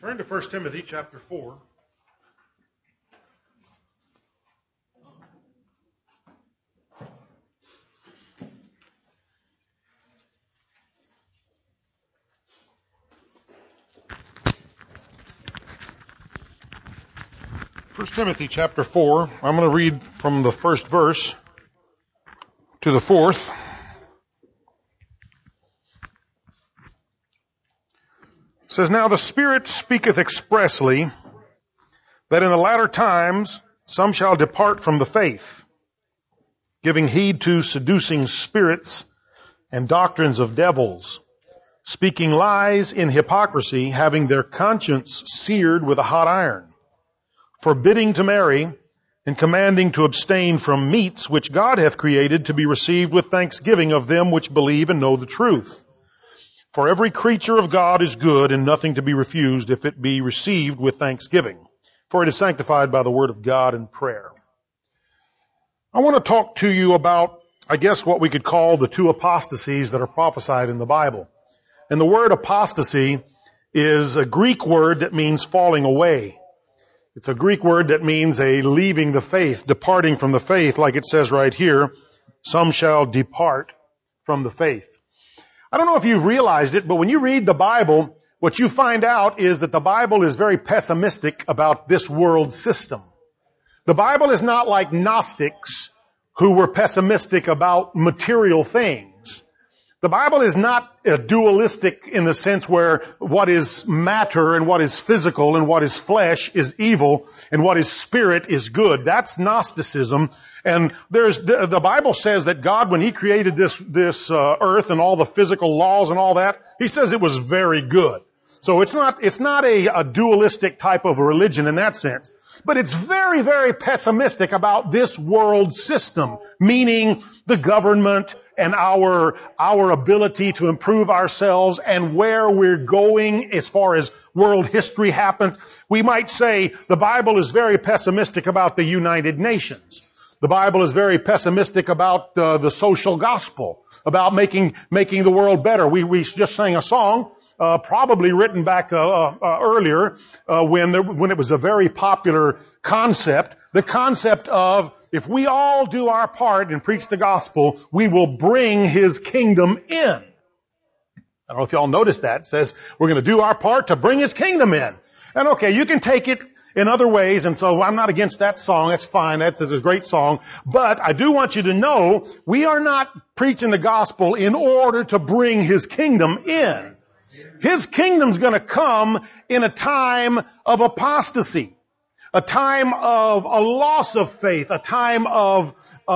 Turn to 1 Timothy chapter 4. First Timothy chapter 4. I'm going to read from the first verse to the fourth. It says, "Now the Spirit speaketh expressly that in the latter times some shall depart from the faith, giving heed to seducing spirits and doctrines of devils, speaking lies in hypocrisy, having their conscience seared with a hot iron, forbidding to marry, and commanding to abstain from meats which God hath created to be received with thanksgiving of them which believe and know the truth. For every creature of God is good, and nothing to be refused if it be received with thanksgiving. For it is sanctified by the word of God and prayer." I want to talk to you about, I guess, what we could call the two apostasies that are prophesied in the Bible. And the word apostasy is a Greek word that means falling away. It's a Greek word that means a leaving the faith, departing from the faith, like it says right here, some shall depart from the faith. I don't know if you've realized it, but when you read the Bible, what you find out is that the Bible is very pessimistic about this world system. The Bible is not like Gnostics who were pessimistic about material things. The Bible is not dualistic in the sense where what is matter and what is physical and what is flesh is evil and what is spirit is good. That's Gnosticism. And the Bible says that God, when He created this earth and all the physical laws and all that, He says it was very good. So it's not a dualistic type of a religion in that sense. But it's very, very pessimistic about this world system, meaning the government and our ability to improve ourselves and where we're going as far as world history happens. We might say the Bible is very pessimistic about the United Nations. The Bible is very pessimistic about the social gospel, about making the world better. We just sang a song, probably written back earlier when it was a very popular concept. The concept of if we all do our part and preach the gospel, we will bring His kingdom in. I don't know if y'all noticed that. It says we're going to do our part to bring His kingdom in. And okay, you can take it in other ways, and so I'm not against that song. That's fine. That's a great song. But I do want you to know we are not preaching the gospel in order to bring His kingdom in. His kingdom's going to come in a time of apostasy, a time of a loss of faith, a time of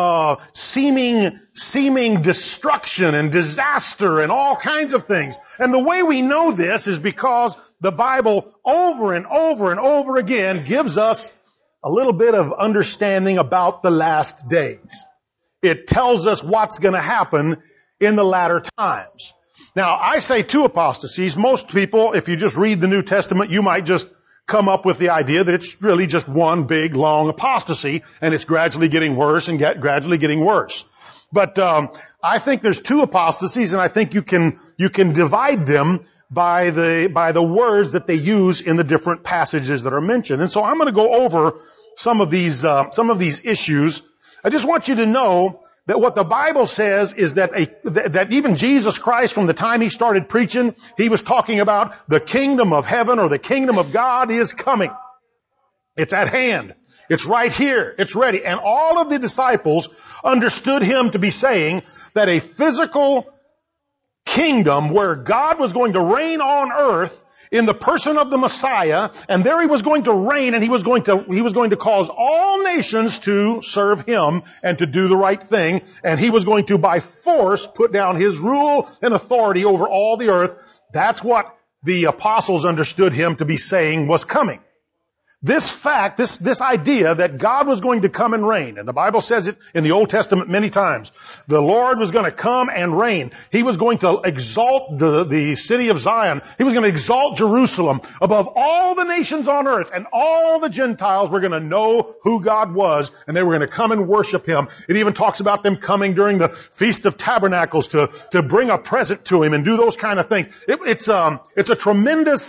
seeming destruction and disaster and all kinds of things. And the way we know this is because the Bible over and over and over again gives us a little bit of understanding about the last days. It tells us what's going to happen in the latter times. Now, I say two apostasies. Most people, if you just read the New Testament, you might just come up with the idea that it's really just one big, long apostasy, and it's gradually getting worse and gradually getting worse. But I think there's two apostasies, and I think you can divide them by the words that they use in the different passages that are mentioned. And so I'm going to go over some of these issues. I just want you to know that what the Bible says is that even Jesus Christ, from the time He started preaching, He was talking about the kingdom of heaven or the kingdom of God is coming. It's at hand. It's right here. It's ready. And all of the disciples understood Him to be saying that a physical kingdom where God was going to reign on earth in the person of the Messiah, and there He was going to reign, and He was going to cause all nations to serve Him and to do the right thing, and He was going to by force put down His rule and authority over all the earth. That's what the apostles understood Him to be saying was coming. This fact, this idea that God was going to come and reign, and the Bible says it in the Old Testament many times, the Lord was going to come and reign. He was going to exalt the city of Zion. He was going to exalt Jerusalem above all the nations on earth, and all the Gentiles were going to know who God was, and they were going to come and worship Him. It even talks about them coming during the Feast of Tabernacles to bring a present to Him and do those kind of things. It's a tremendous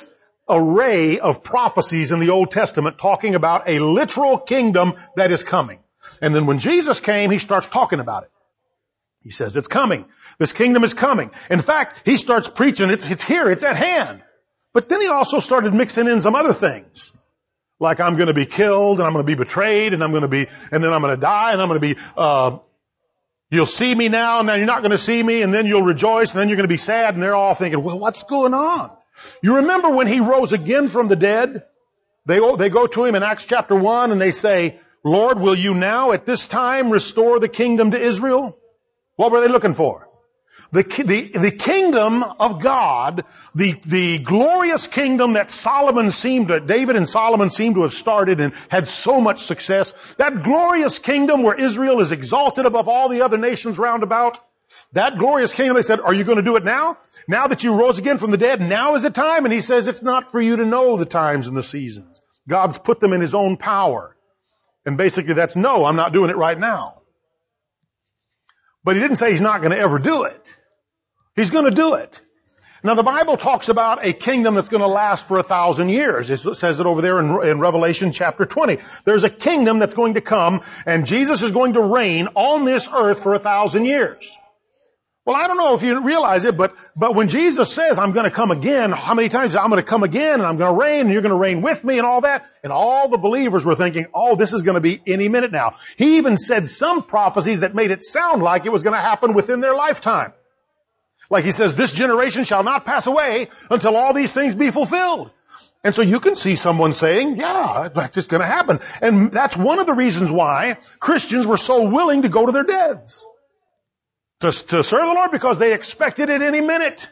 array of prophecies in the Old Testament talking about a literal kingdom that is coming. And then when Jesus came, he starts talking about it. He says, it's coming. This kingdom is coming. In fact, he starts preaching, it's here, it's at hand. But then he also started mixing in some other things. Like I'm going to be killed, and I'm going to be betrayed, and then I'm going to die, and I'm going to be, you'll see me now, and then you're not going to see me, and then you'll rejoice, and then you're going to be sad, and they're all thinking, well, what's going on? You remember when he rose again from the dead? They go to him in Acts chapter 1, and they say, Lord, will you now at this time restore the kingdom to Israel? What were they looking for? The kingdom of God, the glorious kingdom that David and Solomon seemed to have started and had so much success. That glorious kingdom where Israel is exalted above all the other nations round about. That glorious kingdom, they said, are you going to do it now? Now that you rose again from the dead, now is the time. And he says, it's not for you to know the times and the seasons. God's put them in his own power. And basically that's no, I'm not doing it right now. But he didn't say he's not going to ever do it. He's going to do it. Now the Bible talks about a kingdom that's going to last for 1,000 years. It says it over there in Revelation chapter 20. There's a kingdom that's going to come, and Jesus is going to reign on this earth for 1,000 years. Well, I don't know if you realize it, but when Jesus says, I'm going to come again, how many times? I'm going to come again, and I'm going to reign, and you're going to reign with me, and all that. And all the believers were thinking, oh, this is going to be any minute now. He even said some prophecies that made it sound like it was going to happen within their lifetime. Like he says, this generation shall not pass away until all these things be fulfilled. And so you can see someone saying, yeah, that's just going to happen. And that's one of the reasons why Christians were so willing to go to their deaths. To serve the Lord, because they expected it any minute.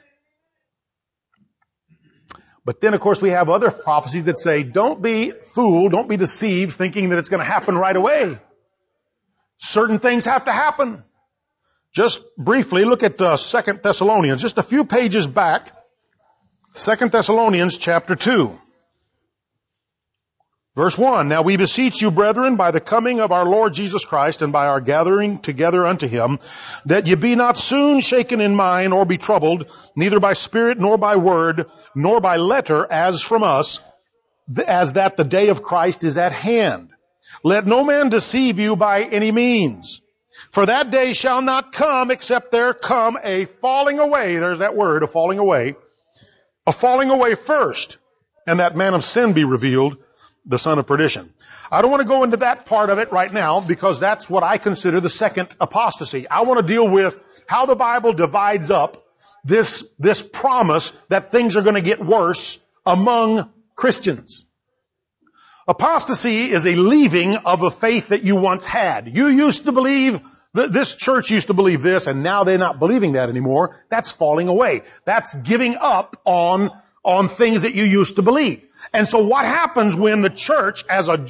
But then, of course, we have other prophecies that say, don't be fooled, don't be deceived, thinking that it's going to happen right away. Certain things have to happen. Just briefly, look at 2 Thessalonians, just a few pages back. 2 Thessalonians chapter 2. Verse 1, Now we beseech you, brethren, by the coming of our Lord Jesus Christ and by our gathering together unto him, that ye be not soon shaken in mind or be troubled, neither by spirit nor by word, nor by letter as from us, as that the day of Christ is at hand. Let no man deceive you by any means. For that day shall not come except there come a falling away. There's that word, a falling away first, and that man of sin be revealed, the son of perdition. I don't want to go into that part of it right now because that's what I consider the second apostasy. I want to deal with how the Bible divides up this promise that things are going to get worse among Christians. Apostasy is a leaving of a faith that you once had. You used to believe, this church used to believe this, and now they're not believing that anymore. That's falling away. That's giving up on things that you used to believe. And so what happens when the church as a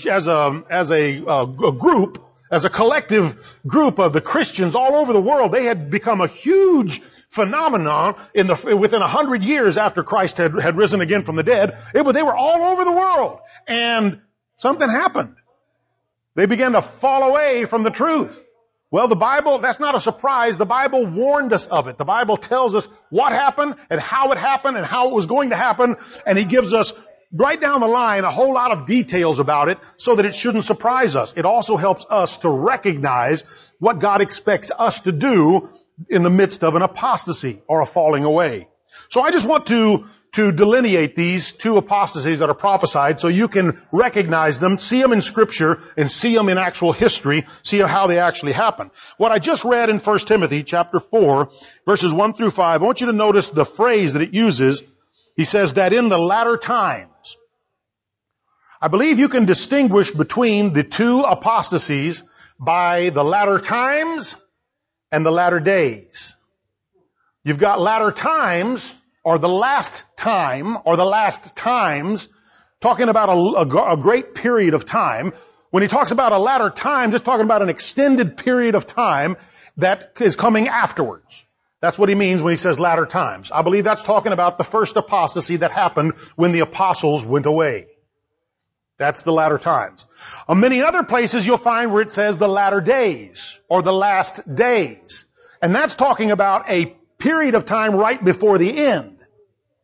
group, as a collective group of the Christians all over the world, they had become a huge phenomenon within 100 years after Christ had risen again from the dead. They were all over the world. And something happened. They began to fall away from the truth. Well, the Bible, that's not a surprise. The Bible warned us of it. The Bible tells us what happened and how it was going to happen. And He gives us right down the line a whole lot of details about it so that it shouldn't surprise us. It also helps us to recognize what God expects us to do in the midst of an apostasy or a falling away. So I just want to delineate these two apostasies that are prophesied so you can recognize them, see them in Scripture, and see them in actual history, see how they actually happen. What I just read in 1 Timothy chapter 4, verses 1 through 5, I want you to notice the phrase that it uses. He says that in the latter times. I believe you can distinguish between the two apostasies by the latter times and the latter days. You've got latter times, or the last time, or the last times, talking about a great period of time. When he talks about a latter time, just talking about an extended period of time that is coming afterwards. That's what he means when he says latter times. I believe that's talking about the first apostasy that happened when the apostles went away. That's the latter times. On many other places you'll find where it says the latter days, or the last days. And that's talking about a period of time right before the end.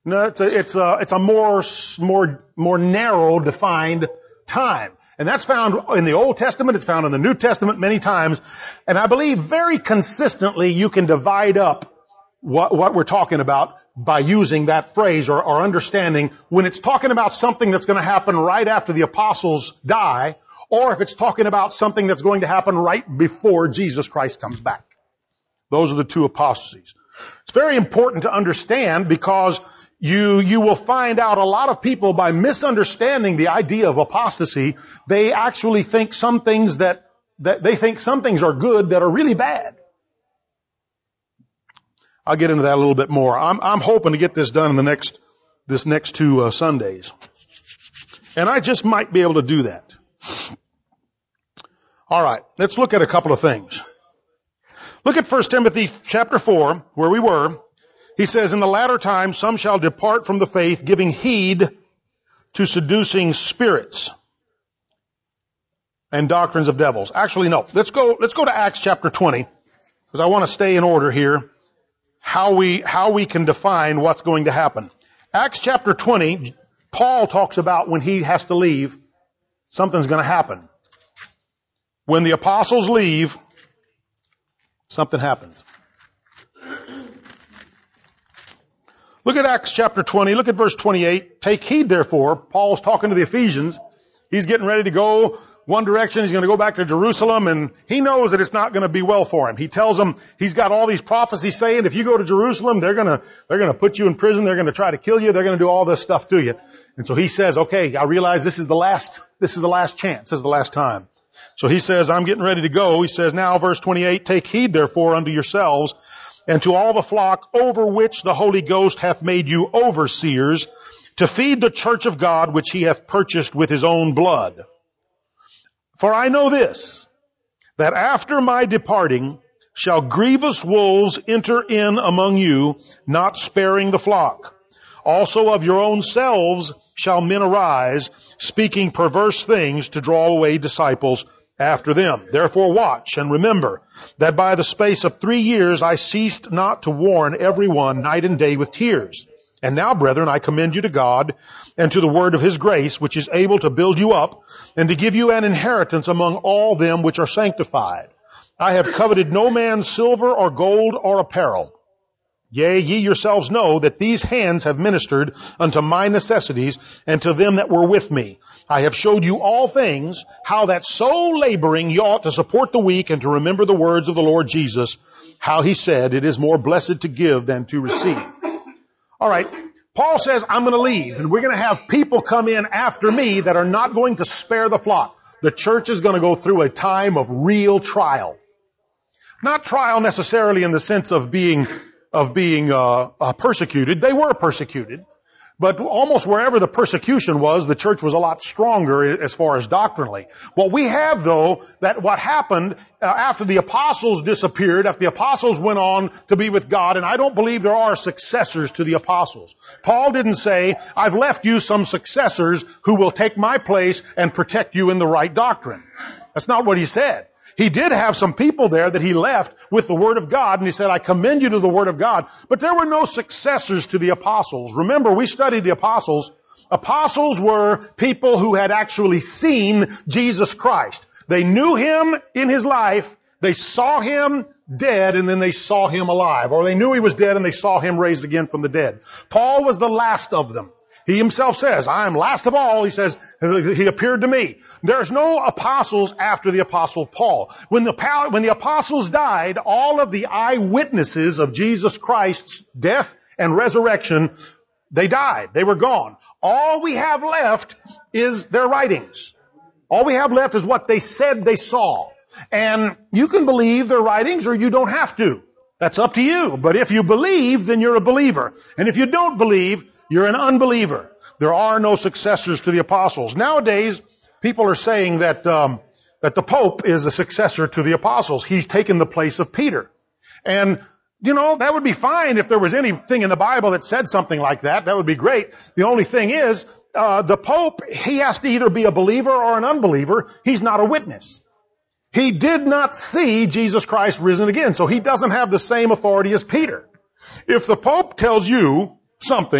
No, it's a more narrow defined time. And that's found in the Old Testament. It's found in the New Testament many times. And I believe very consistently you can divide up what we're talking about by using that phrase or understanding when it's talking about something that's going to happen right after the apostles die, or if it's talking about something that's going to happen right before Jesus Christ comes back. Those are the two apostasies. It's very important to understand because you will find out a lot of people, by misunderstanding the idea of apostasy, they actually think some things that they think some things are good that are really bad. I'll get into that a little bit more. I'm hoping to get this done in this next two Sundays. And I just might be able to do that. All right, let's look at a couple of things. Look at 1 Timothy chapter 4, where we were. He says, in the latter times some shall depart from the faith, giving heed to seducing spirits and doctrines of devils. Actually, no. Let's go to Acts chapter 20, because I want to stay in order here. How we can define what's going to happen. Acts chapter 20, Paul talks about when he has to leave, something's going to happen. When the apostles leave, something happens. Look at Acts chapter 20, look at verse 28. Take heed therefore, Paul's talking to the Ephesians. He's getting ready to go one direction. He's going to go back to Jerusalem, and he knows that it's not going to be well for him. He tells them he's got all these prophecies saying if you go to Jerusalem, they're going to put you in prison. They're going to try to kill you. They're going to do all this stuff to you. And so he says, okay, I realize this is the last chance. This is the last time. So he says, I'm getting ready to go. He says, now verse 28, take heed therefore unto yourselves and to all the flock over which the Holy Ghost hath made you overseers, to feed the church of God which he hath purchased with his own blood. For I know this, that after my departing shall grievous wolves enter in among you, not sparing the flock. Also of your own selves shall men arise, speaking perverse things to draw away disciples after them. Therefore watch and remember that by the space of 3 years I ceased not to warn every one night and day with tears. And now, brethren, I commend you to God and to the word of his grace, which is able to build you up and to give you an inheritance among all them which are sanctified. I have coveted no man's silver or gold or apparel. Yea, ye yourselves know that these hands have ministered unto my necessities and to them that were with me. I have showed you all things, how that so laboring you ought to support the weak and to remember the words of the Lord Jesus, how he said, it is more blessed to give than to receive. All right, Paul says, I'm going to leave, and we're going to have people come in after me that are not going to spare the flock. The church is going to go through a time of real trial. Not trial necessarily in the sense of being persecuted. They were persecuted. But almost wherever the persecution was, the church was a lot stronger as far as doctrinally. What we have, though, that what happened after the apostles disappeared, after the apostles went on to be with God, and I don't believe there are successors to the apostles. Paul didn't say, I've left you some successors who will take my place and protect you in the right doctrine. That's not what he said. He did have some people there that he left with the Word of God, and he said, I commend you to the Word of God. But there were no successors to the apostles. Remember, we studied the apostles. Apostles were people who had actually seen Jesus Christ. They knew him in his life, they saw him dead, and then they saw him alive. Or they knew he was dead and they saw him raised again from the dead. Paul was the last of them. He himself says, I am last of all. He says, he appeared to me. There's no apostles after the apostle Paul. When the apostles died, all of the eyewitnesses of Jesus Christ's death and resurrection, they died. They were gone. All we have left is their writings. All we have left is what they said they saw. And you can believe their writings or you don't have to. That's up to you. But if you believe, then you're a believer. And if you don't believe, you're an unbeliever. There are no successors to the apostles. Nowadays, people are saying that the Pope is a successor to the apostles. He's taken the place of Peter. And, that would be fine if there was anything in the Bible that said something like that. That would be great. The only thing is, the Pope, he has to either be a believer or an unbeliever. He's not a witness. He did not see Jesus Christ risen again, so he doesn't have the same authority as Peter. If the Pope tells you something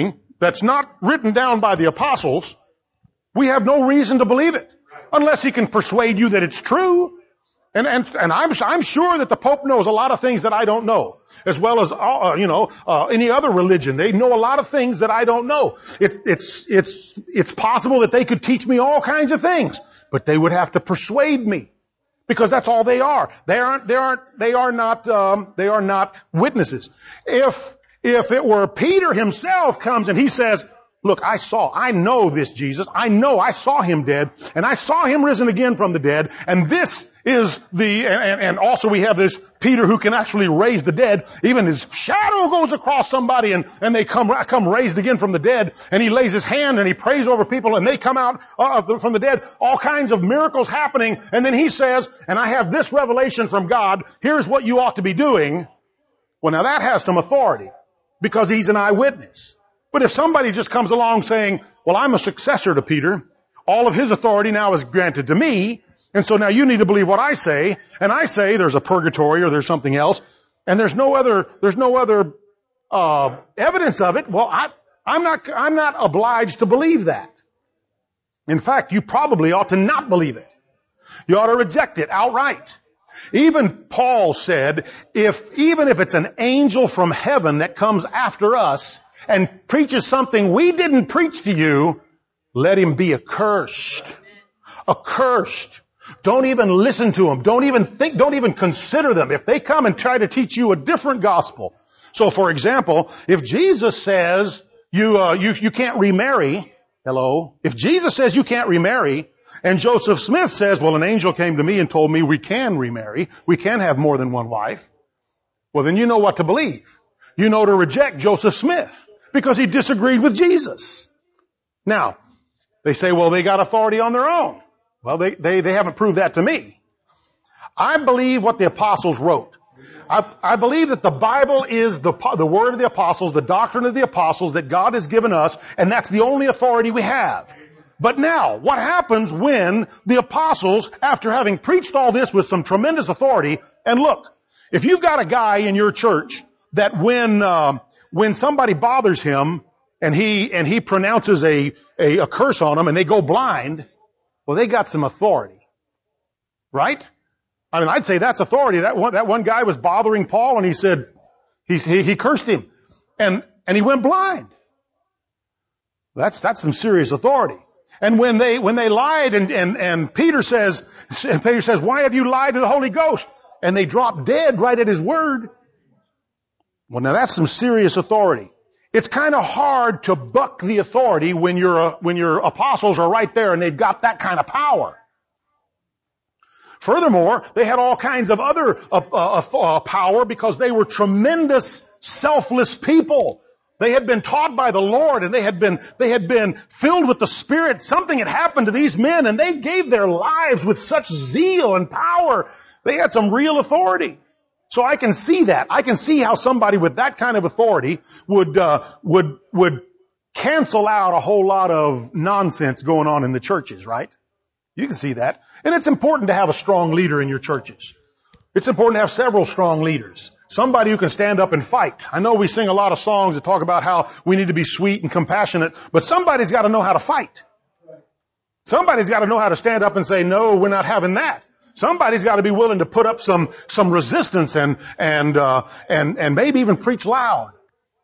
that's not written down by the apostles, we have no reason to believe it unless he can persuade you that it's true. And I'm sure that the Pope knows a lot of things that I don't know, as well as any other religion. They know a lot of things that I don't know. It's possible that they could teach me all kinds of things, but they would have to persuade me, because that's all they are. They are not witnesses. If it were Peter himself comes and he says, look, I know this Jesus. I saw him dead, and I saw him risen again from the dead, and this is and also we have this Peter who can actually raise the dead. Even his shadow goes across somebody and they come raised again from the dead, and he lays his hand and he prays over people and they come out from the dead. All kinds of miracles happening, and then he says, and I have this revelation from God, here's what you ought to be doing. Well, now that has some authority, because he's an eyewitness. But if somebody just comes along saying, well, I'm a successor to Peter, all of his authority now is granted to me, and so now you need to believe what I say, and I say there's a purgatory or there's something else, and there's no other evidence of it, well, I'm not obliged to believe that. In fact, you probably ought to not believe it. You ought to reject it outright. Even Paul said, even if it's an angel from heaven that comes after us and preaches something we didn't preach to you, let him be accursed. Accursed. Don't even listen to them. Don't even consider them. If they come and try to teach you a different gospel. So for example, if Jesus says you can't remarry, if Jesus says you can't remarry, and Joseph Smith says, well, an angel came to me and told me we can remarry, we can have more than one wife, well, then you know what to believe. You know to reject Joseph Smith, because he disagreed with Jesus. Now, they say, well, they got authority on their own. Well, they haven't proved that to me. I believe what the apostles wrote. I believe that the Bible is the word of the apostles, the doctrine of the apostles that God has given us, and that's the only authority we have. But now, what happens when the apostles, after having preached all this with some tremendous authority, and look, if you've got a guy in your church that when somebody bothers him and he pronounces a curse on them and they go blind, well, they got some authority. Right? I mean, I'd say that's authority. That one guy was bothering Paul and he said, he cursed him and he went blind. That's some serious authority. And when they lied and Peter says, why have you lied to the Holy Ghost? And they dropped dead right at his word. Well, now that's some serious authority. It's kind of hard to buck the authority when your apostles are right there and they've got that kind of power. Furthermore, they had all kinds of other power because they were tremendous, selfless people. They had been taught by the Lord and they had been filled with the Spirit. Something had happened to these men and they gave their lives with such zeal and power. They had some real authority. So I can see that. I can see how somebody with that kind of authority would cancel out a whole lot of nonsense going on in the churches, right? You can see that. And it's important to have a strong leader in your churches. It's important to have several strong leaders. Somebody who can stand up and fight. I know we sing a lot of songs that talk about how we need to be sweet and compassionate, but somebody's got to know how to fight. Somebody's got to know how to stand up and say, no, we're not having that. Somebody's got to be willing to put up some resistance and maybe even preach loud.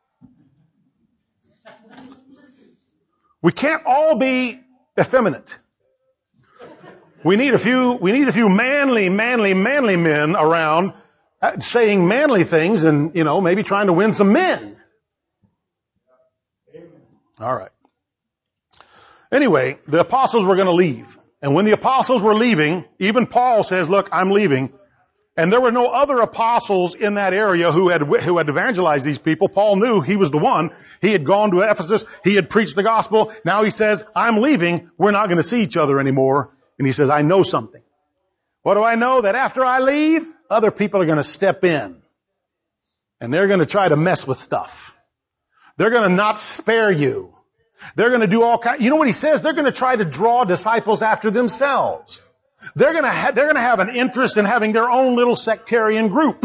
We can't all be effeminate. We need a few manly men around saying manly things and, maybe trying to win some men. All right. Anyway, the apostles were going to leave. And when the apostles were leaving, even Paul says, look, I'm leaving. And there were no other apostles in that area who had evangelized these people. Paul knew he was the one. He had gone to Ephesus. He had preached the gospel. Now he says, I'm leaving. We're not going to see each other anymore. And he says, I know something. What do I know? That after I leave, other people are going to step in. And they're going to try to mess with stuff. They're going to not spare you. They're going to do all kinds. You know what he says? They're going to try to draw disciples after themselves. They're going to have an interest in having their own little sectarian group.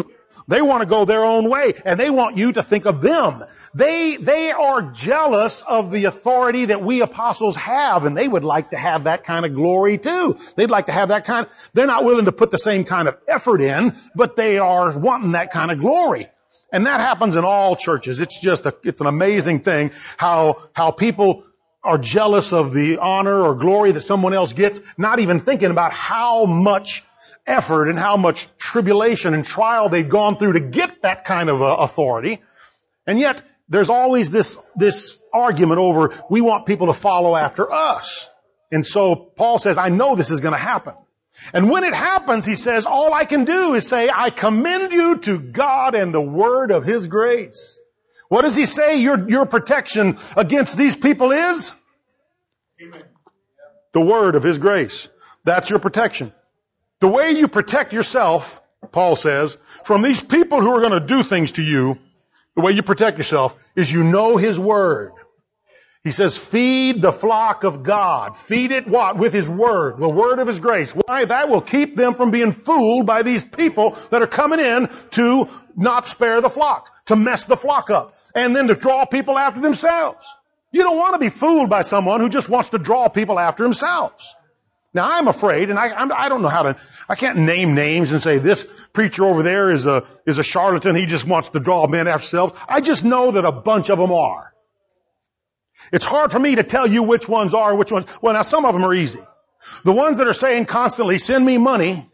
They want to go their own way, and they want you to think of them. They are jealous of the authority that we apostles have, and they would like to have that kind of glory too. They'd like to have that kind of, they're not willing to put the same kind of effort in, but they are wanting that kind of glory. And that happens in all churches. It's an amazing thing how people are jealous of the honor or glory that someone else gets, not even thinking about how much effort and how much tribulation and trial they've gone through to get that kind of authority. And yet, there's always this argument over, we want people to follow after us. And so Paul says, I know this is going to happen. And when it happens, he says, all I can do is say, I commend you to God and the word of His grace. What does he say your protection against these people is? Amen. The word of His grace. That's your protection. The way you protect yourself, Paul says, from these people who are going to do things to you, the way you protect yourself is you know His word. He says, feed the flock of God. Feed it what? With His word, the word of His grace. Why? That will keep them from being fooled by these people that are coming in to not spare the flock, to mess the flock up, and then to draw people after themselves. You don't want to be fooled by someone who just wants to draw people after themselves. Now I'm afraid, and I don't know I can't name names and say this preacher over there is a charlatan. He just wants to draw men after themselves. I just know that a bunch of them are. It's hard for me to tell you which ones are and which ones. Well, now some of them are easy. The ones that are saying constantly, send me money.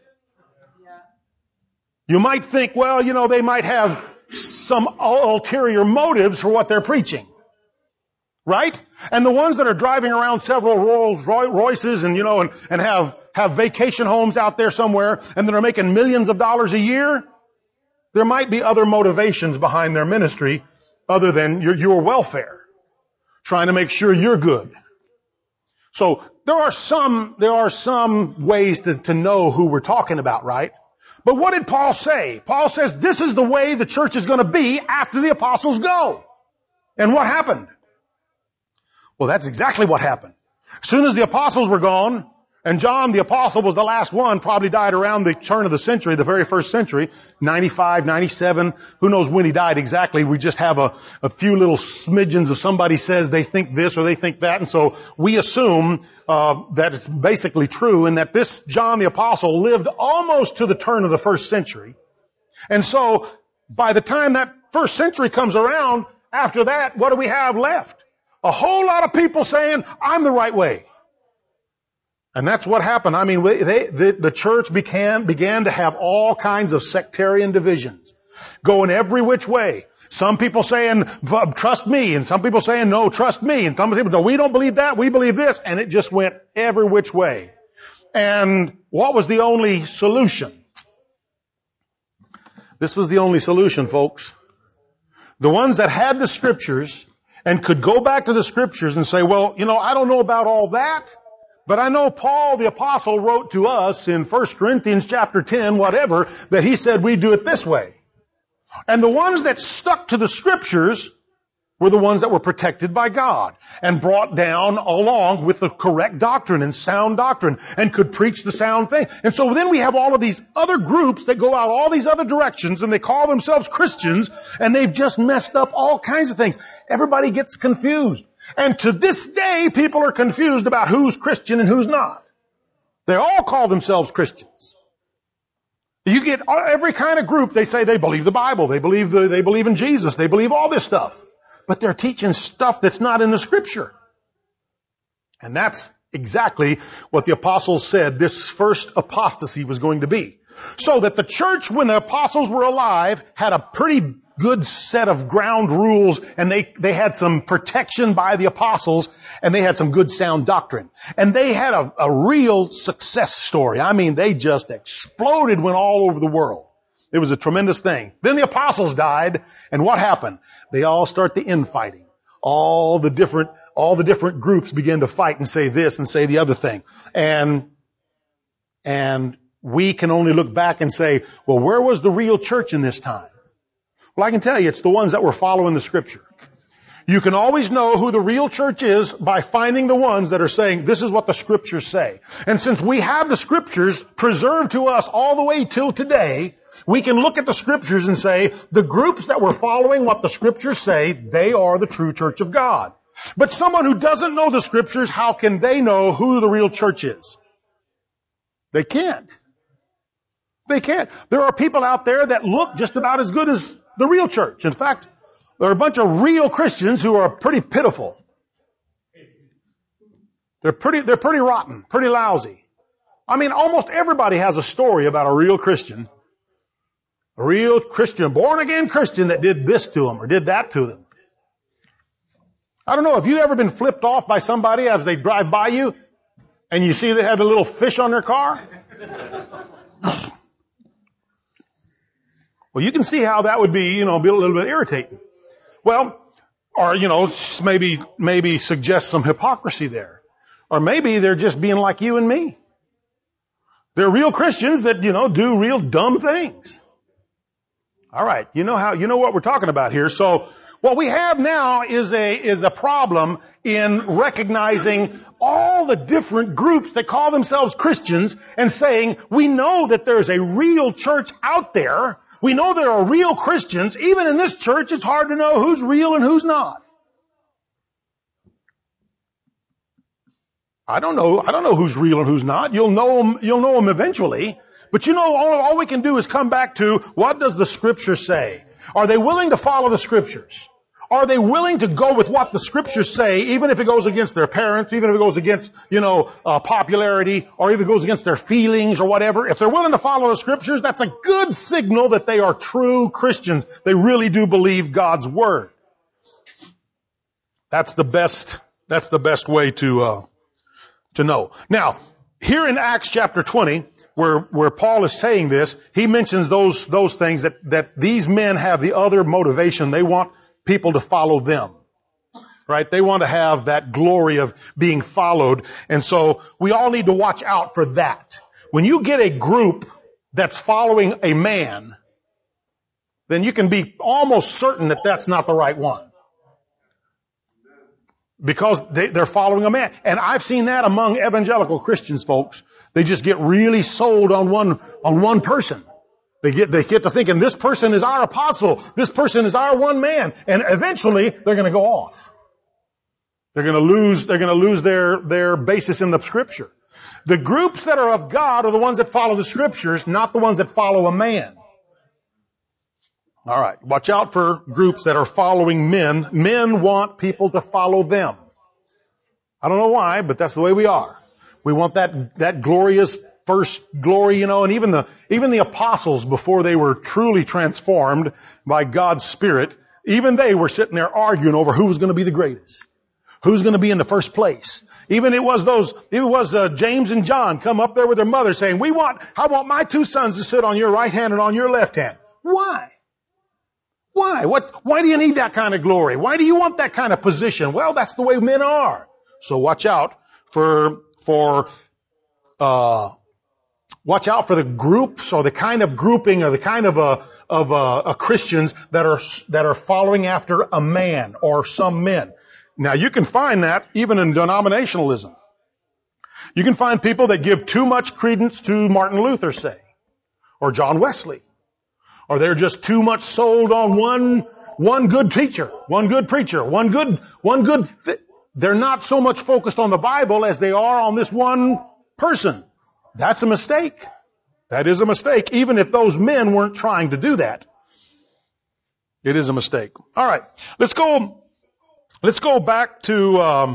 You might think, well, they might have some ulterior motives for what they're preaching. Right? And the ones that are driving around several Rolls Royces and have vacation homes out there somewhere and that are making millions of dollars a year, there might be other motivations behind their ministry other than your welfare. Trying to make sure you're good. So there are some ways to know who we're talking about, right? But what did Paul say? Paul says this is the way the church is going to be after the apostles go. And what happened? Well, that's exactly what happened. As soon as the apostles were gone, and John the apostle was the last one, probably died around the turn of the century, the very first century, 95, 97, who knows when he died exactly. We just have a few little smidgens of somebody says they think this or they think that, and so we assume that it's basically true, and that this John the apostle lived almost to the turn of the first century. And so, by the time that first century comes around, after that, what do we have left? A whole lot of people saying, I'm the right way. And that's what happened. I mean, the church began to have all kinds of sectarian divisions, going every which way. Some people saying, trust me, and some people saying, no, trust me, and some people, no, we don't believe that, we believe this, and it just went every which way. And what was the only solution? This was the only solution, folks. The ones that had the scriptures and could go back to the scriptures and say, well, I don't know about all that, but I know Paul the apostle wrote to us in 1 Corinthians chapter 10, whatever, that he said we do it this way. And the ones that stuck to the scriptures were the ones that were protected by God and brought down along with the correct doctrine and sound doctrine and could preach the sound thing. And so then we have all of these other groups that go out all these other directions and they call themselves Christians and they've just messed up all kinds of things. Everybody gets confused. And to this day, people are confused about who's Christian and who's not. They all call themselves Christians. You get every kind of group, they say they believe the Bible, they believe in Jesus, they believe all this stuff. But they're teaching stuff that's not in the scripture. And that's exactly what the apostles said this first apostasy was going to be. So that the church, when the apostles were alive, had a pretty good set of ground rules, and they had some protection by the apostles, and they had some good sound doctrine. And they had a real success story. I mean, they just exploded, went all over the world. It was a tremendous thing. Then the apostles died, and what happened? They all start the infighting. All the different groups began to fight and say this and say the other thing. And we can only look back and say, well, where was the real church in this time? Well, I can tell you, it's the ones that were following the scripture. You can always know who the real church is by finding the ones that are saying, this is what the Scriptures say. And since we have the Scriptures preserved to us all the way till today, we can look at the Scriptures and say, the groups that were following what the Scriptures say, they are the true church of God. But someone who doesn't know the Scriptures, how can they know who the real church is? They can't. They can't. There are people out there that look just about as good as the real church. In fact, there are a bunch of real Christians who are pretty pitiful. They're pretty rotten, pretty lousy. I mean, almost everybody has a story about a real Christian. A real Christian, born again Christian that did this to them or did that to them. I don't know, have you ever been flipped off by somebody as they drive by you and you see they have a little fish on their car? Well, you can see how that would be, be a little bit irritating. Well, or, maybe suggest some hypocrisy there. Or maybe they're just being like you and me. They're real Christians that, do real dumb things. All right. You know what we're talking about here. So what we have now is a problem in recognizing all the different groups that call themselves Christians and saying, we know that there's a real church out there. We know there are real Christians. Even in this church, it's hard to know who's real and who's not. I don't know who's real and who's not. You'll know them eventually. But all we can do is come back to, what does the Scripture say? Are they willing to follow the Scriptures? Are they willing to go with what the Scriptures say, even if it goes against their parents, even if it goes against, popularity, or if it goes against their feelings or whatever? If they're willing to follow the Scriptures, that's a good signal that they are true Christians. They really do believe God's Word. That's the best way to know. Now, here in Acts chapter 20, where Paul is saying this, he mentions those things that these men have the other motivation. They want people to follow them. Right? They want to have that glory of being followed. And so we all need to watch out for that. When you get a group that's following a man, then you can be almost certain that that's not the right one. Because they're following a man. And I've seen that among evangelical Christians, folks. They just get really sold on one person. They get to thinking, this person is our apostle. This person is our one man. And eventually, they're going to go off. They're going to lose their basis in the Scripture. The groups that are of God are the ones that follow the Scriptures, not the ones that follow a man. All right. Watch out for groups that are following men. Men want people to follow them. I don't know why, but that's the way we are. We want that glorious first glory, and even the apostles, before they were truly transformed by God's Spirit, even they were sitting there arguing over who was going to be the greatest. Who's going to be in the first place? Even it was James and John come up there with their mother saying, I want my two sons to sit on your right hand and on your left hand. Why? Why? Why do you need that kind of glory? Why do you want that kind of position? Well, that's the way men are. So watch out for the groups or the kind of grouping or the kind of Christians that are following after a man or some men. Now you can find that even in denominationalism. You can find people that give too much credence to Martin Luther, say, or John Wesley. Or they're just too much sold on one good teacher, one good preacher, they're not so much focused on the Bible as they are on this one person. That's a mistake. That is a mistake. Even if those men weren't trying to do that. It is a mistake. All right. Let's go back to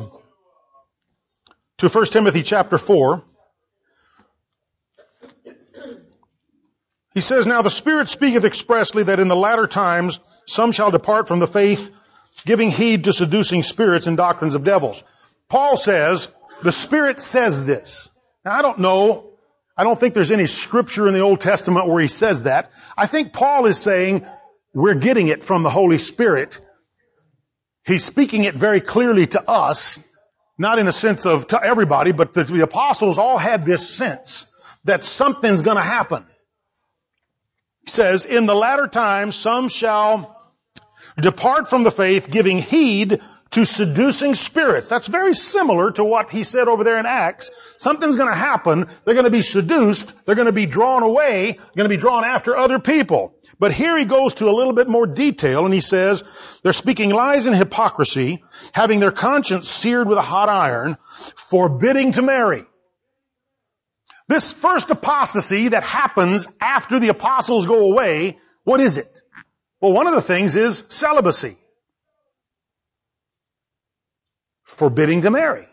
1 Timothy chapter 4. He says, now the Spirit speaketh expressly that in the latter times some shall depart from the faith, giving heed to seducing spirits and doctrines of devils. Paul says, the Spirit says this. Now I don't know. I don't think there's any scripture in the Old Testament where he says that. I think Paul is saying we're getting it from the Holy Spirit. He's speaking it very clearly to us, not in a sense of to everybody, but the apostles all had this sense that something's going to happen. He says, in the latter times, some shall depart from the faith, giving heed to seducing spirits. That's very similar to what he said over there in Acts. Something's going to happen. They're going to be seduced. They're going to be drawn away. They're going to be drawn after other people. But here he goes to a little bit more detail, and he says, they're speaking lies and hypocrisy, having their conscience seared with a hot iron, forbidding to marry. This first apostasy that happens after the apostles go away, what is it? Well, one of the things is celibacy. Forbidding to marry.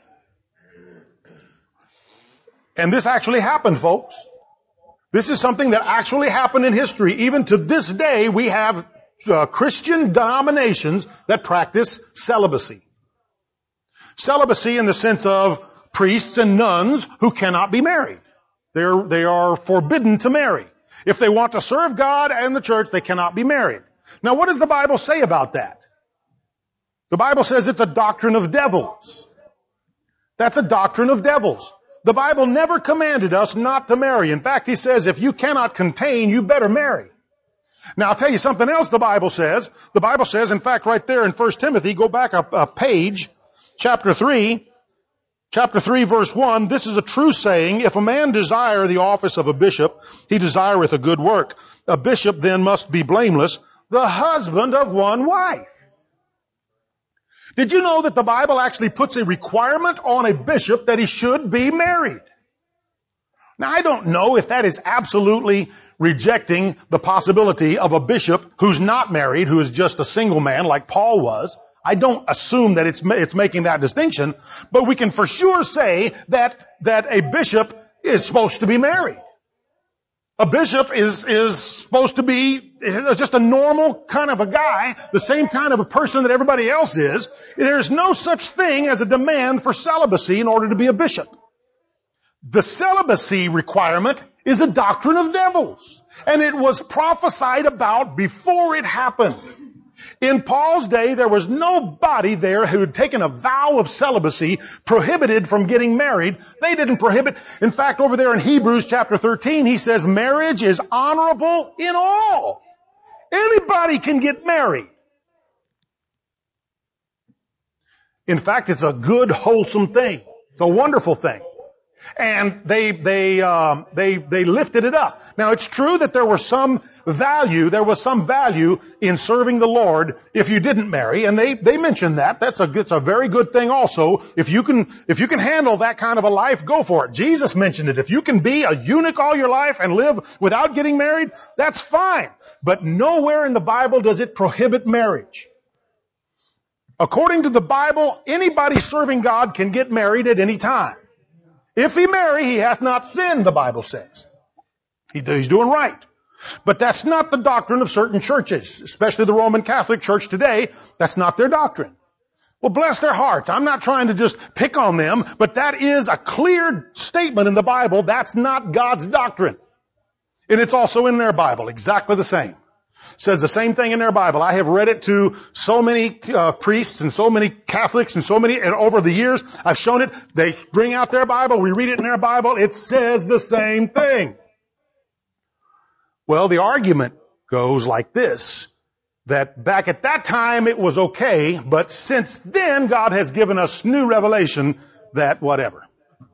And this actually happened, folks. This is something that actually happened in history. Even to this day, we have Christian denominations that practice celibacy. Celibacy in the sense of priests and nuns who cannot be married. They are forbidden to marry. If they want to serve God and the church, they cannot be married. Now, what does the Bible say about that? The Bible says it's a doctrine of devils. That's a doctrine of devils. The Bible never commanded us not to marry. In fact, he says if you cannot contain, you better marry. Now, I'll tell you something else the Bible says. The Bible says, in fact, right there in 1 Timothy, go back a page, chapter 3, verse 1, this is a true saying, if a man desire the office of a bishop, he desireth a good work. A bishop then must be blameless, the husband of one wife. Did you know that the Bible actually puts a requirement on a bishop that he should be married? Now, I don't know if that is absolutely rejecting the possibility of a bishop who's not married, who is just a single man like Paul was. I don't assume that it's making that distinction, but we can for sure say that a bishop is supposed to be married. A bishop is supposed to be just a normal kind of a guy, the same kind of a person that everybody else is. There's no such thing as a demand for celibacy in order to be a bishop. The celibacy requirement is a doctrine of devils, and it was prophesied about before it happened. In Paul's day, there was nobody there who had taken a vow of celibacy, prohibited from getting married. They didn't prohibit. In fact, over there in Hebrews chapter 13, he says marriage is honorable in all. Anybody can get married. In fact, it's a good, wholesome thing. It's a wonderful thing. And they lifted it up. Now, it's true that there was some value in serving the Lord if you didn't marry, and they mentioned that. It's a very good thing also. If you can handle that kind of a life, go for it. Jesus mentioned it. If you can be a eunuch all your life and live without getting married, that's fine. But nowhere in the Bible does it prohibit marriage. According to the Bible, anybody serving God can get married at any time. If he marry, he hath not sinned, the Bible says. He's doing right. But that's not the doctrine of certain churches, especially the Roman Catholic Church today. That's not their doctrine. Well, bless their hearts. I'm not trying to just pick on them, but that is a clear statement in the Bible. That's not God's doctrine. And it's also in their Bible, exactly the same. Says the same thing in their Bible. I have read it to so many priests and so many Catholics and and over the years, I've shown it. They bring out their Bible. We read it in their Bible. It says the same thing. Well, the argument goes like this, that back at that time it was okay, but since then God has given us new revelation that whatever.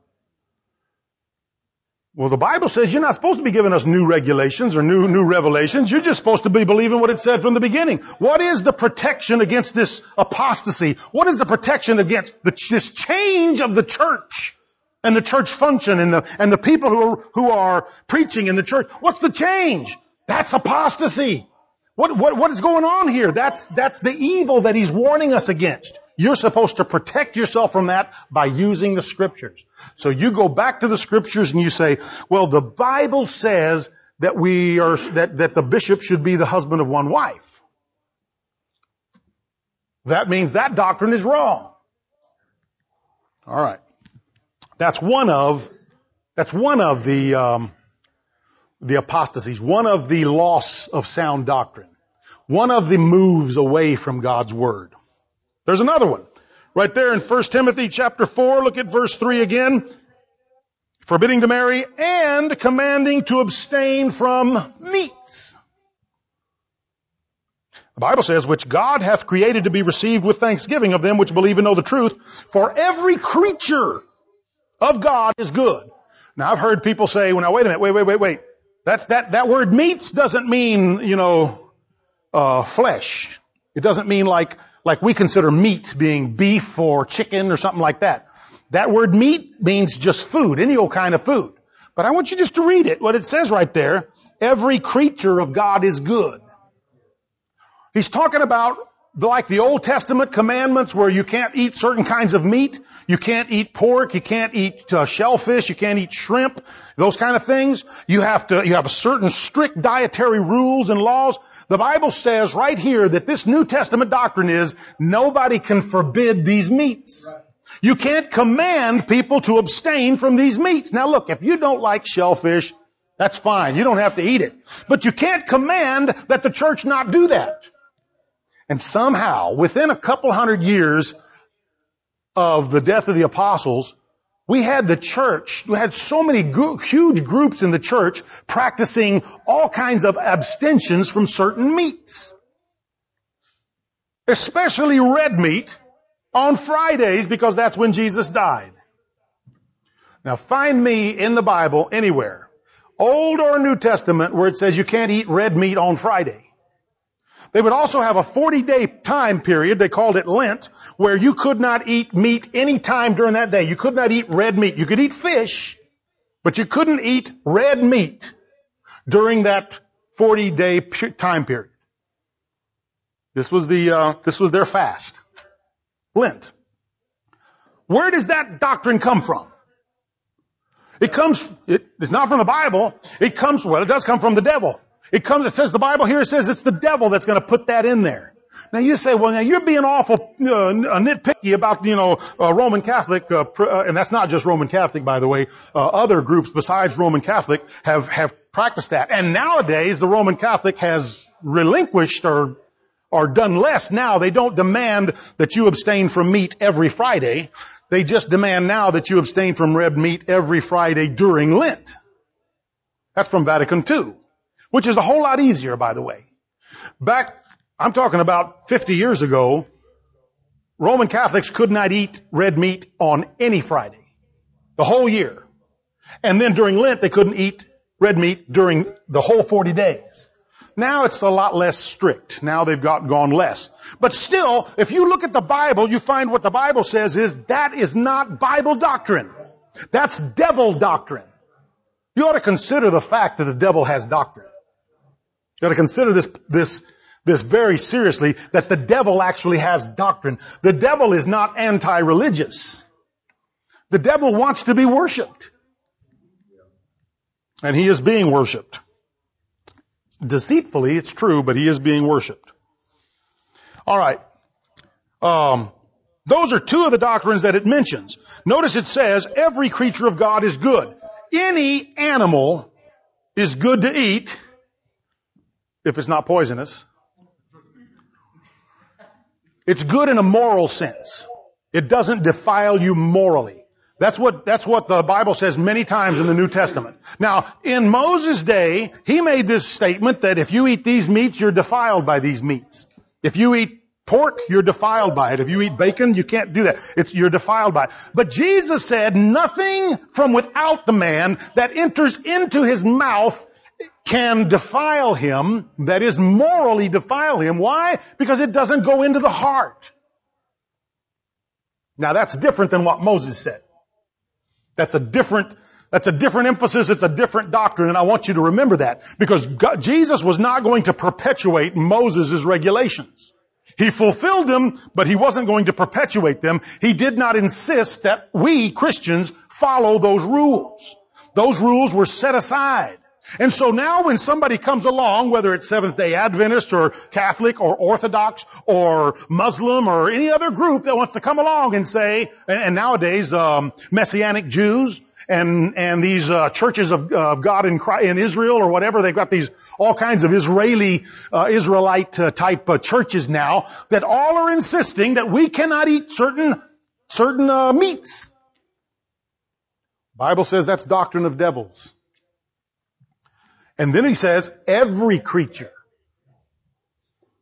Well, the Bible says you're not supposed to be giving us new regulations or new revelations. You're just supposed to be believing what it said from the beginning. What is the protection against this apostasy? What is the protection against this change of the church and the church function and the people who are preaching in the church? What's the change? That's apostasy. What is going on here? That's the evil that he's warning us against. You're supposed to protect yourself from that by using the Scriptures. So you go back to the Scriptures and you say, well, the Bible says that that the bishop should be the husband of one wife. That means that doctrine is wrong. All right. That's one of the apostasies, one of the loss of sound doctrine, one of the moves away from God's Word. There's another one. Right there in 1 Timothy chapter 4, look at verse 3 again. Forbidding to marry and commanding to abstain from meats. The Bible says, which God hath created to be received with thanksgiving of them which believe and know the truth. For every creature of God is good. Now I've heard people say, well now wait a minute, wait. That word meats doesn't mean, flesh. It doesn't mean like we consider meat being beef or chicken or something like that. That word meat means just food, any old kind of food. But I want you just to read it, what it says right there. Every creature of God is good. He's talking about like the Old Testament commandments where you can't eat certain kinds of meat. You can't eat pork. You can't eat shellfish. You can't eat shrimp. Those kind of things. You have a certain strict dietary rules and laws. The Bible says right here that this New Testament doctrine is nobody can forbid these meats. You can't command people to abstain from these meats. Now look, if you don't like shellfish, that's fine. You don't have to eat it. But you can't command that the church not do that. And somehow, within a couple hundred years of the death of the apostles, we had so many huge groups in the church practicing all kinds of abstentions from certain meats. Especially red meat on Fridays because that's when Jesus died. Now find me in the Bible anywhere, Old or New Testament, where it says you can't eat red meat on Friday. They would also have a 40-day time period, they called it Lent, where you could not eat meat any time during that day. You could not eat red meat. You could eat fish, but you couldn't eat red meat during that 40-day time period. This was their fast. Lent. Where does that doctrine come from? It's not from the Bible. It does come from the devil. It says the Bible here says it's the devil that's going to put that in there. Now you say, well, now you're being awful nitpicky about, Roman Catholic, and that's not just Roman Catholic, by the way. Other groups besides Roman Catholic have practiced that. And nowadays the Roman Catholic has relinquished or done less now. They don't demand that you abstain from meat every Friday. They just demand now that you abstain from red meat every Friday during Lent. That's from Vatican II. Which is a whole lot easier, by the way. I'm talking about 50 years ago, Roman Catholics could not eat red meat on any Friday. The whole year. And then during Lent, they couldn't eat red meat during the whole 40 days. Now it's a lot less strict. Now they've gone less. But still, if you look at the Bible, you find what the Bible says is that is not Bible doctrine. That's devil doctrine. You ought to consider the fact that the devil has doctrine. You got to consider this very seriously, that the devil actually has doctrine. The devil is not anti-religious. The devil wants to be worshipped. And he is being worshipped. Deceitfully, it's true, but he is being worshipped. All right. Those are two of the doctrines that it mentions. Notice it says every creature of God is good. Any animal is good to eat if it's not poisonous. It's good in a moral sense. It doesn't defile you morally. That's what the Bible says many times in the New Testament. Now, in Moses' day, he made this statement that if you eat these meats, you're defiled by these meats. If you eat pork, you're defiled by it. If you eat bacon, you can't do that. You're defiled by it. But Jesus said nothing from without the man that enters into his mouth can defile him, that is morally defile him. Why? Because it doesn't go into the heart. Now that's different than what Moses said. That's a different emphasis. It's a different doctrine. And I want you to remember that because Jesus was not going to perpetuate Moses' regulations. He fulfilled them, but he wasn't going to perpetuate them. He did not insist that we Christians follow those rules. Those rules were set aside. And so now when somebody comes along, whether it's Seventh-day Adventist or Catholic or Orthodox or Muslim or any other group that wants to come along and say, and nowadays, Messianic Jews and these churches of God in Israel or whatever, they've got these all kinds of Israelite type churches now that all are insisting that we cannot eat certain meats. The Bible says that's doctrine of devils. And then he says, every creature.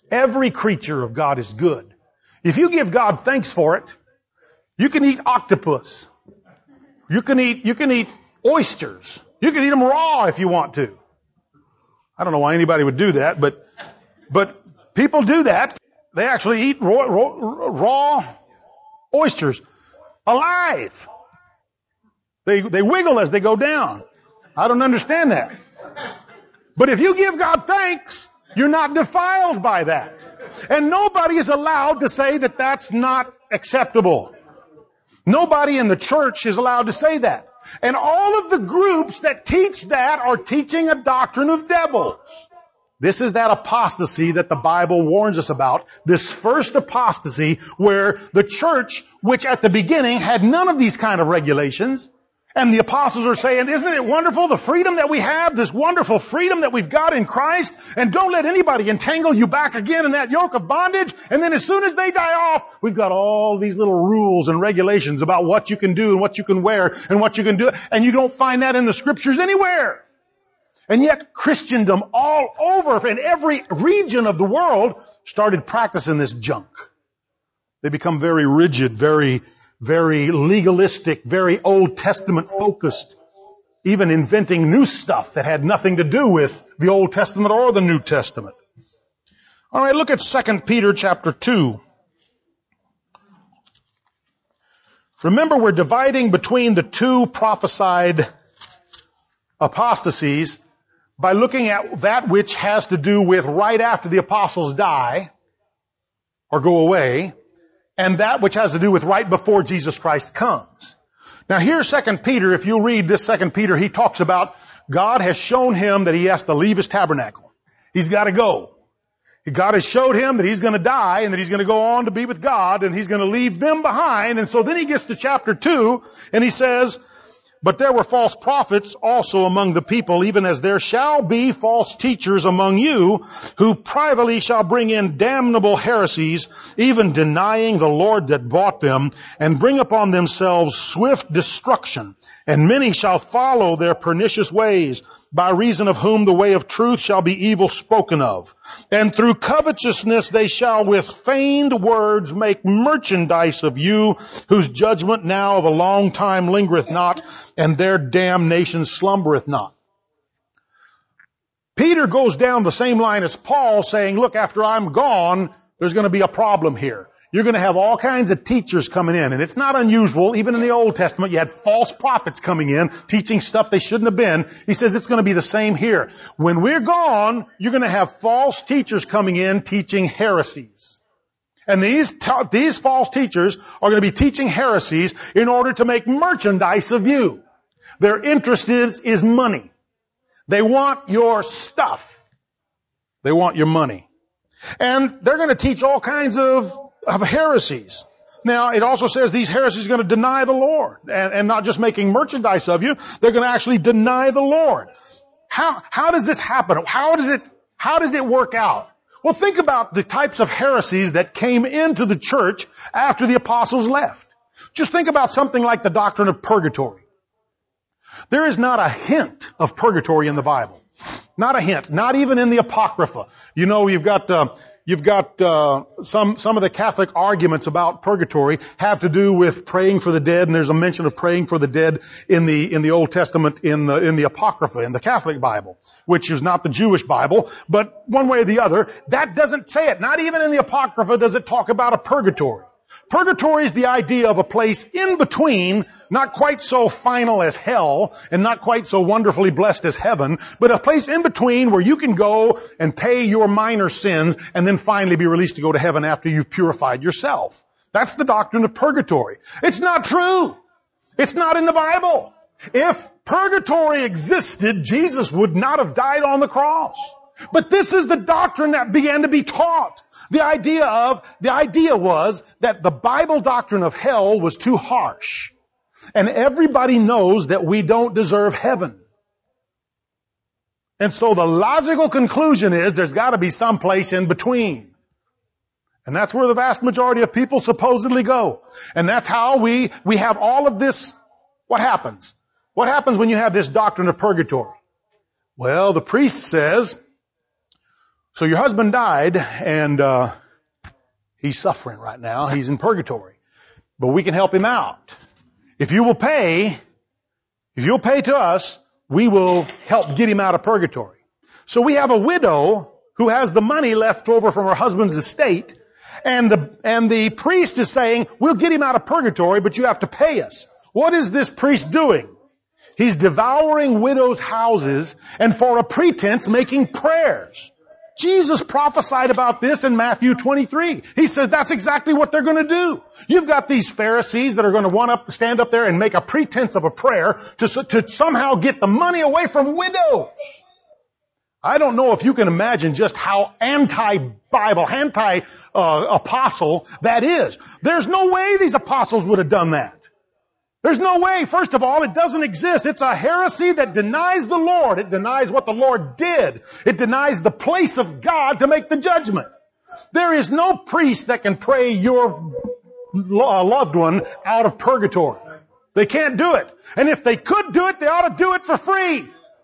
Every creature of God is good. If you give God thanks for it, you can eat octopus. You can eat oysters. You can eat them raw if you want to. I don't know why anybody would do that, but people do that. They actually eat raw oysters alive. They wiggle as they go down. I don't understand that. But if you give God thanks, you're not defiled by that. And nobody is allowed to say that that's not acceptable. Nobody in the church is allowed to say that. And all of the groups that teach that are teaching a doctrine of devils. This is that apostasy that the Bible warns us about. This first apostasy where the church, which at the beginning had none of these kind of regulations, and the apostles are saying, isn't it wonderful, the freedom that we have, this wonderful freedom that we've got in Christ, and don't let anybody entangle you back again in that yoke of bondage, and then as soon as they die off, we've got all these little rules and regulations about what you can do and what you can wear and what you can do, and you don't find that in the scriptures anywhere. And yet Christendom all over in every region of the world started practicing this junk. They become very rigid, very legalistic, very Old Testament focused, even inventing new stuff that had nothing to do with the Old Testament or the New Testament. All right, look at 2 Peter chapter 2. Remember, we're dividing between the two prophesied apostasies by looking at that which has to do with right after the apostles die or go away, and that which has to do with right before Jesus Christ comes. Now here 2 Peter, if you read this 2 Peter, he talks about God has shown him that he has to leave his tabernacle. He's got to go. God has showed him that he's going to die and that he's going to go on to be with God and he's going to leave them behind. And so then he gets to chapter 2 and he says, but there were false prophets also among the people, even as there shall be false teachers among you, who privately shall bring in damnable heresies, even denying the Lord that bought them, and bring upon themselves swift destruction. And many shall follow their pernicious ways, by reason of whom the way of truth shall be evil spoken of. And through covetousness they shall with feigned words make merchandise of you, whose judgment now of a long time lingereth not, and their damnation slumbereth not. Peter goes down the same line as Paul, saying, look, after I'm gone, there's going to be a problem here. You're going to have all kinds of teachers coming in. And it's not unusual. Even in the Old Testament, you had false prophets coming in, teaching stuff they shouldn't have been. He says it's going to be the same here. When we're gone, you're going to have false teachers coming in, teaching heresies. And these false teachers are going to be teaching heresies in order to make merchandise of you. Their interest is money. They want your stuff. They want your money. And they're going to teach all kinds of heresies. Now, it also says these heresies are going to deny the Lord and not just making merchandise of you. They're going to actually deny the Lord. How does this happen? How does it work out? Well, think about the types of heresies that came into the church after the apostles left. Just think about something like the doctrine of purgatory. There is not a hint of purgatory in the Bible. Not a hint. Not even in the Apocrypha. You know, you've got some of the Catholic arguments about purgatory have to do with praying for the dead, and there's a mention of praying for the dead in the Old Testament in the Apocrypha, in the Catholic Bible, which is not the Jewish Bible, but one way or the other, that doesn't say it. Not even in the Apocrypha does it talk about a purgatory. Purgatory is the idea of a place in between, not quite so final as hell, and not quite so wonderfully blessed as heaven, but a place in between where you can go and pay your minor sins and then finally be released to go to heaven after you've purified yourself. That's the doctrine of purgatory. It's not true. It's not in the Bible. If purgatory existed, Jesus would not have died on the cross. But this is the doctrine that began to be taught. The idea was that the Bible doctrine of hell was too harsh. And everybody knows that we don't deserve heaven. And so the logical conclusion is there's got to be some place in between. And that's where the vast majority of people supposedly go. And that's how we have all of this. What happens? What happens when you have this doctrine of purgatory? Well, the priest says, So your husband died, and he's suffering right now. He's in purgatory. But we can help him out. If you'll pay to us, we will help get him out of purgatory. So we have a widow who has the money left over from her husband's estate, and the priest is saying, we'll get him out of purgatory, but you have to pay us. What is this priest doing? He's devouring widows' houses and for a pretense making prayers. Jesus prophesied about this in Matthew 23. He says that's exactly what they're going to do. You've got these Pharisees that are going to stand up there and make a pretense of a prayer to somehow get the money away from widows. I don't know if you can imagine just how anti-Bible, anti-apostle that is. There's no way these apostles would have done that. There's no way. First of all, it doesn't exist. It's a heresy that denies the Lord. It denies what the Lord did. It denies the place of God to make the judgment. There is no priest that can pray your loved one out of purgatory. They can't do it. And if they could do it, they ought to do it for free.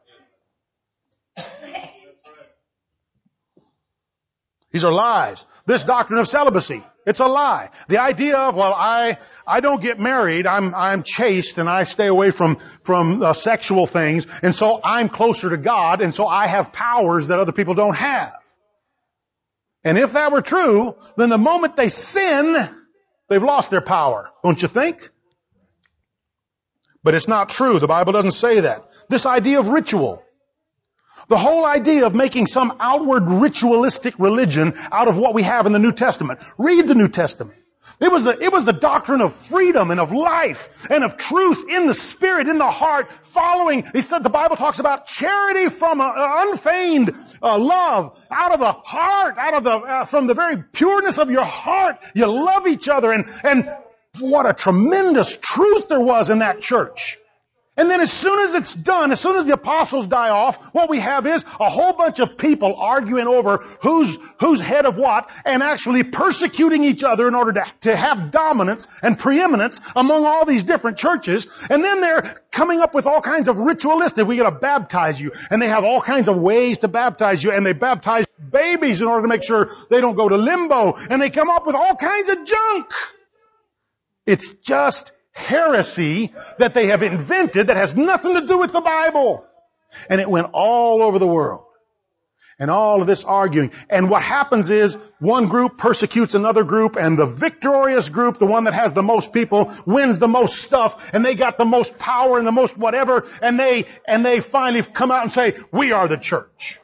These are lies. This doctrine of celibacy, it's a lie. The idea of, well, I don't get married, I'm chaste and I stay away from sexual things, and so I'm closer to God, and so I have powers that other people don't have. And if that were true, then the moment they sin, they've lost their power, don't you think? But it's not true. The Bible doesn't say that. This idea of ritual. The whole idea of making some outward ritualistic religion out of what we have in the New Testament. Read the New Testament. It was the doctrine of freedom and of life and of truth in the spirit, in the heart, following. He said the Bible talks about charity from unfeigned love out of the heart, from the very pureness of your heart. You love each other, and what a tremendous truth there was in that church. And then as soon as it's done, as soon as the apostles die off, what we have is a whole bunch of people arguing over who's head of what, and actually persecuting each other in order to have dominance and preeminence among all these different churches. And then they're coming up with all kinds of ritualistic, we gotta baptize you. And they have all kinds of ways to baptize you, and they baptize babies in order to make sure they don't go to limbo. And they come up with all kinds of junk. It's just heresy that they have invented that has nothing to do with the Bible. And it went all over the world. And all of this arguing. And what happens is one group persecutes another group, and the victorious group, the one that has the most people, wins the most stuff, and they got the most power and the most whatever, and they finally come out and say, we are the church.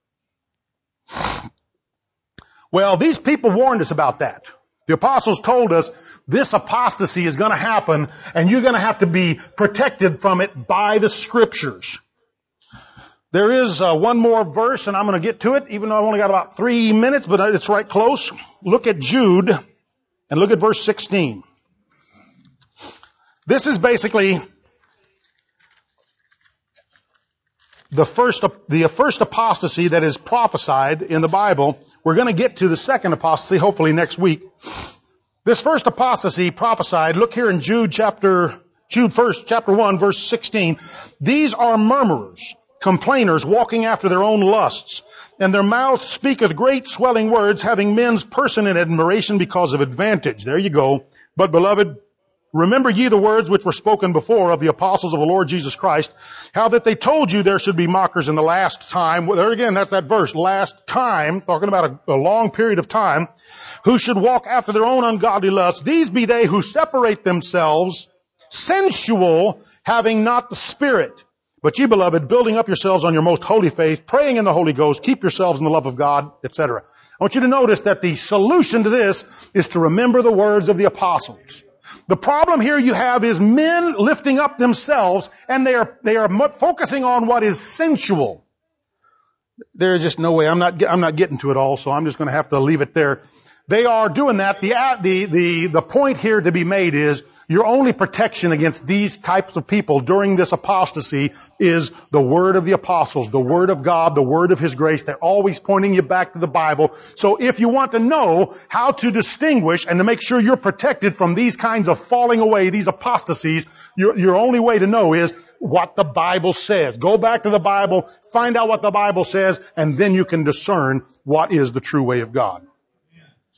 Well, these people warned us about that. The apostles told us this apostasy is going to happen, and you're going to have to be protected from it by the Scriptures. There is one more verse, and I'm going to get to it, even though I've only got about 3 minutes, but it's right close. Look at Jude, and look at verse 16. This is basically the first apostasy that is prophesied in the Bible. We're going to get to the second apostasy, hopefully next week. This first apostasy prophesied, look here in Jude chapter 1, verse 16. These are murmurers, complainers, walking after their own lusts, and their mouth speaketh great swelling words, having men's person in admiration because of advantage. There you go. But beloved, remember ye the words which were spoken before of the apostles of the Lord Jesus Christ, how that they told you there should be mockers in the last time. Well, there again, that's that verse, last time, talking about a long period of time, who should walk after their own ungodly lusts. These be they who separate themselves, sensual, having not the Spirit. But ye, beloved, building up yourselves on your most holy faith, praying in the Holy Ghost, keep yourselves in the love of God, etc. I want you to notice that the solution to this is to remember the words of the apostles. The problem here you have is men lifting up themselves, and they are focusing on what is sensual. There is just no way. I'm not getting to it all, so I'm just going to have to leave it there. They are doing that. The point here to be made is Your only protection against these types of people during this apostasy is the Word of the apostles, the Word of God, the Word of His grace. They're always pointing you back to the Bible. So if you want to know how to distinguish and to make sure you're protected from these kinds of falling away, these apostasies, your only way to know is what the Bible says. Go back to the Bible, find out what the Bible says, and then you can discern what is the true way of God.